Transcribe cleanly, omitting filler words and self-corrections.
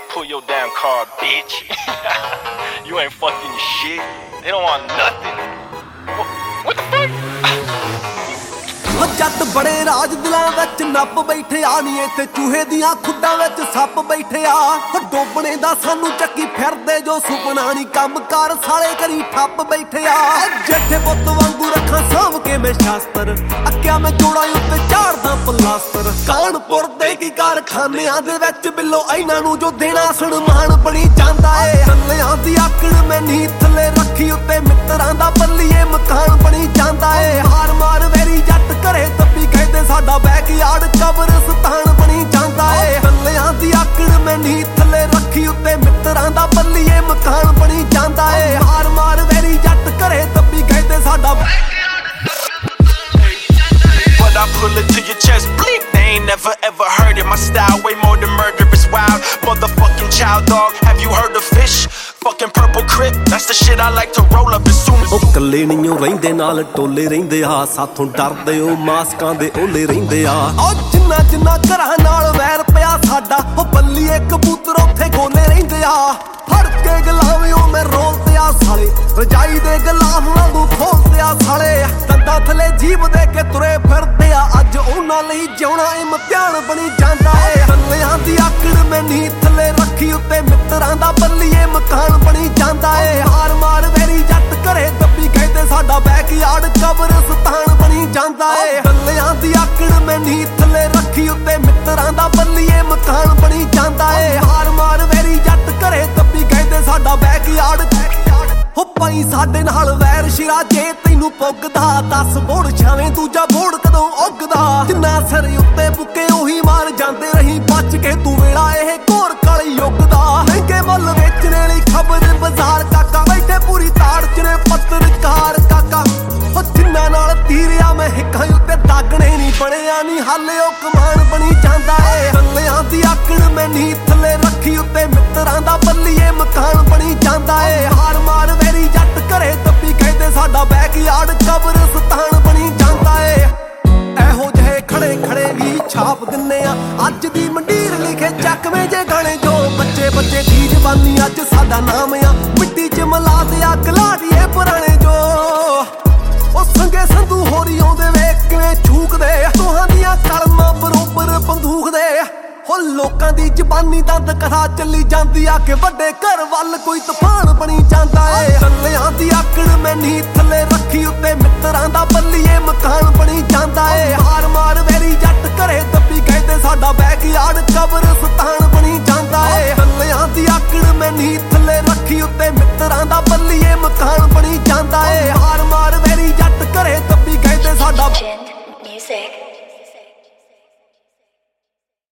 pull your damn car, bitch. You ain't fucking shit. They don't want nothing. What the fuck? ਜੱਟ ਬੜੇ ਰਾਜ ਦਿਲਾਂ ਵਿੱਚ ਨੱਪ ਬੈਠੇ ਆ ਨੀ ਇੱਥੇ ਚੂਹੇ ਦੀਆਂ ਖੁੱਡਾਂ ਵਿੱਚ ਸੱਪ ਬੈਠੇ ਆ ਡੋਬਣੇ ਦਾ ਸਾਨੂੰ ਚੱਕੀ ਫਿਰਦੇ ਜੋ ਸੁਪਨਾ ਨੀ ਕੰਮਕਾਰ ਸਾਲੇ ਕਰੀ ਠੱਪ ਬੈਠੇ ਆ ਜੱਠੇ ਪੁੱਤ ਵਾਂਗੂ ਰੱਖਾਂ ਸਾਂਭ ਕੇ ਮੈਂ ਸ਼ਾਸਤਰ ਅੱਕਿਆ ਮੈਂ ਜੋੜਾਂ ਉੱਤੇ ਝਾੜਦਾ ਪਲਾਸਟਰ ਕਾਨਪੁਰ ਦੇ ਕੀ ਕਾਰਖਾਨਿਆਂ ਦੇ ਵਿੱਚ ਬਿੱਲੋ ਇਹਨਾਂ ਨੂੰ ਜੋ ਦੇਣਾ ਸਨਮਾਨ ਬਣੀ ਜਾਂਦਾ ਏ ਥੱਲਿਆਂ ਦੀ ਆਕੜ ਮੈਂ ਨੀ ਥੱਲੇ ਰੱਖੀ ਉੱਤੇ ਮਿੱਤਰਾਂ ਦਾ ਬੱਲੀਏ ਮਕਾਨ ਬਣੀ ਜਾਂਦਾ ਏ ਹਾਰ ਮਾਰ ਵੈਰੀ ਜੱਟ ਘਰੇ ਤੱਪੀ ਕਹਿੰਦੇ ਸਾਡਾ ਬੈਕਯਾਰਡ ਕਬਰਸਤਾਨ ਬਣੀ ਜਾਂਦਾ ਏ ਥੱਲਿਆਂ ਦੀ ਆਕੜ ਮੈਂ ਨੀ ਥੱਲੇ ਰੱਖੀ ਉੱਤੇ ਮਿੱਤਰਾਂ ਦਾ ਬੱਲੀਏ ਮਕਾਨ ਬਣੀ ਜਾਂਦਾ ਏ ਹਾਰ ਮਾਰ ਵੈਰੀ ਜੱਟ ਘਰੇ ਤੱਪੀ ਕਹਿੰਦੇ ਸਾਡਾ But I pull it to your chest, bleep. They ain't never ever heard it. My style way more than murderous, wild motherfucking child dog. Have you heard of Fish? Fucking Purple Crip, that's the shit I like to roll up as soon as ਉਹ ਕੱਲੇ ਨਹੀਂ ਰਹਿੰਦੇ ਨਾਲ ਟੋਲੇ ਰਹਿੰਦੇ ਆ ਸਾਥੋਂ ਡਰਦੇ ਉਹ ਮਾਸਕਾਂ ਦੇ ਓਲੇ ਰਹਿੰਦੇ ਆ ਉਹ ਜਿੰਨਾ ਜਿੰਨਾ ਘਰਾਂ ਨਾਲ ਵੈਰ ਪਿਆ ਸਾਡਾ ਉਹ ਬੱਲੀਏ ਕਬੂਤਰ ਉੱਥੇ ਗੋਲੇ ਰਹਿੰਦੇ ਆ ਫੜ ਕੇ ਗਲਾਵੇਂ ਉਹ ਮੈਂ ਰੋਲਦੇ ਆ ਸਾਲੇ ਰਜਾਈ ਦੇ ਗਲਾਫ ਵਾਂਗੂ ਖੋਲਦੇ ਆ ਸਾਲੇ ਦੰਦਾਂ ਥਲੇ ਜੀਭ ਦੇ ਕੇ ਤੁਰੇ ਫਿਰਦੇ ਆ ਅੱਜ ਉਹਨਾਂ ਲਈ ਜਿਉਣਾ ਇਮਤਿਹਾਨ ਬਣੀ ਜਾਂਦਾ ਏ ਥੱਲਿਆਂ ਦੀ ਆਕੜ ਮੈਂ ਨੀ ਥੱਲੇ ਰੱਖੀ ਉੱਤੇ ਮਿੱਤਰਾਂ ਦਾ ਬੱਲੀਏ ਮਕਾਨ ਬਣੀ ਜਾਂਦਾ ਏ ਹਾਰ ਮਾਰ ਵੈਰੀ ਜੱਟ ਘਰੇ ਦੱਬੀ ਕਹਿੰਦੇ ਸਾਡਾ ਬੈਕਯਾਰਡ ਕਬਰਸਤਾਨ ਬਣੀ ਜਾਂਦਾ ਏ ਥੱਲਿਆਂ ਦੀ ਆਕੜ ਮੈਂ ਨੀ ਥੱਲੇ ਰੱਖੀ ਉੱਤੇ ਮਿੱਤਰਾਂ ਦਾ ਬੱਲੀਏ ਮਕਾਨ ਬਣੀ ਜਾਂਦਾ ਏ ਹਾਰ ਮਾਰ ਵੈਰੀ ਜੱਟ ਘਰੇ ਦੱਬੀ ਕਹਿੰਦੇ ਸਾਡਾ ਬੈਕਯਾਰਡ ਹੋ ਭਾਈ ਸਾਡੇ ਨਾਲ ਵੈਰ ਸ਼ਿਰਾ ਜੇ ਤੈਨੂੰ ਪੁੱਗਦਾ 10 ਬੋੜ ਛਾਵੇਂ ਦੂਜਾ ਬੋੜ ਕਦੋਂ ਉੱਗਦਾ ਜਿੰਨਾ ਸਿਰ ਉੱਤੇ ਬੁੱਕੇ ਉਹੀ ਮਾਰ ਜਾਂਦੇ ਰਹੀ ਬਚ ਕੇ ਤੂੰ ਵੇਲਾ ਇਹ ਘੋਰ ਕਾਲੀ ਯੁੱਗ ਦਾ ਮਹਿੰਗੇ ਮੁੱਲ ਵੇਚਣੇ ਲਈ ਖਬਰ ਬਾਜ਼ਾਰ ਕਾਕਾ ਬੈਠੇ ਪੂਰੀ ਤਾੜ ਚ ਨੇ ਪੱਤਰਕਾਰ ਕਾਕਾ ਉਹ ਜਿੰਨਾ ਨਾਲ ਤੀਰਿਆ ਮੈਂ ਹਿੱਕਾਂ ਉੱਤੇ ਦਾਗਣੇ ਨਹੀਂ ਬਣਿਆ ਨਹੀਂ ਹਾਲੇ ਉਹ ਕਮਾਨ ਬਣੀ ਜਾਂਦਾ ਏ ਥੱਲਿਆਂ ਦੀ ਆਕੜ ਮੈਂ ਨੀ ਥੱਲੇ ਰੱਖੀ ਉੱਤੇ ਮਿੱਤਰਾਂ ਦਾ ਬੱਲੀਏ ਮਕਾਨ ਬਣੀ ਜਾਂਦਾ ਏ ਹਾਰ ਮਾਰ ਵੈਰੀ ਜੱਟ ਘਰੇ ਦੱਬੀ ਕਹਿੰਦੇ ਸਾਡਾ ਬੈਕਯਾਰਡ ਕਬਰਸਤਾਨ ਬਣੀ ਜਾਂਦਾ ਏ ਇਹੋ ਜਿਹੇ ਖੜੇ ਖੜੇ ਵੀ ਛਾਪ ਦਿੰਨੇ ਆ ਅੱਜ ਦੀ ਮੰਡੀਰ ਲਿਖੇ ਚੱਕਵੇਂ ਜੇ ਗਾਣੇ ਜੋ ਬੱਚੇ ਬੱਚੇ ਦੀ ਜ਼ਬਾਨੀ ਅੱਜ ਸਾਡਾ ਨਾਮ ਆ ਮਿੱਟੀ ਚ ਮਿਲਾ ਦੇ ਆ ਗਲਾੜੀਏ ਪੁਰਾਣੇ ਜੋ ਉਹ ਸੰਗੇ ਸੰਧੂ ਹੋਰੀ ਆਉਂਦੇ ਵੇਖ ਕਿਵੇਂ ਛੂਕਦੇ ਦੋਹਾਂ ਦੀਆਂ ਕਲਮਾਂ ਬਰੋਬਰ ਬੰਦੂਕ ਦੇ ਹੋ ਲੋਕਾਂ ਦੀ ਜ਼ਬਾਨੀ ਦੰਦ ਕਥਾ ਚੱਲੀ ਜਾਂਦੀ ਆ ਕਿ ਵੱਡੇ ਘਰ ਵੱਲ ਕੋਈ ਤੂਫਾਨ ਬਣੀ ਜਾਂਦਾ ਏ ਥੱਲਿਆਂ ਦੀ ਆਕੜ ਮੈਂ ਨੀ ਥੱਲੇ ਰੱਖੀ ਉੱਤੇ ਮਿੱਤਰਾਂ ਦਾ ਬੱਲੀਏ ਮਕਾਨ ਬਣੀ ਜਾਂਦਾ ਏ ਹਾਰ ਮਾਰ ਵੈਰੀ ਜੱਟ ਘਰੇ ਦੱਬੀ ਕਹਿੰਦੇ ਸਾਡਾ ਬੈਕਯਾਰਡ ਕਬਰਸਤਾਨ ਬਣੀ ਜਾਂਦਾ ਏ ਥੱਲਿਆਂ ਦੀ ਆਕੜ ਮੈਂ ਨੀ ਥੱਲੇ ਰੱਖੀ ਉੱਤੇ ਮਿੱਤਰਾਂ ਦਾ ਬੱਲੀਏ ਮਕਾਨ ਬਣੀ